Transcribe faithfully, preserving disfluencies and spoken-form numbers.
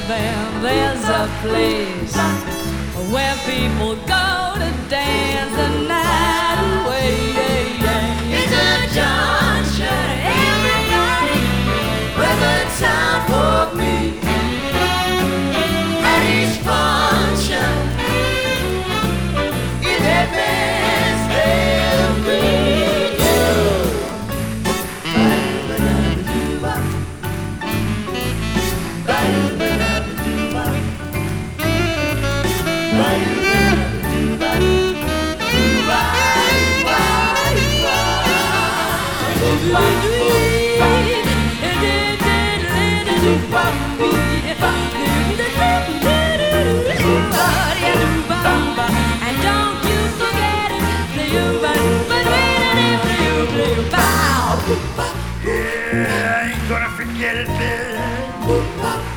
then there's a place where people go to dance the night away. It's a junction, everybody, with a time for me. At each function, in that man's they'll greet you. And don't you forget it, the Uber, but when you bow. Yeah, I ain't gonna forget it, man.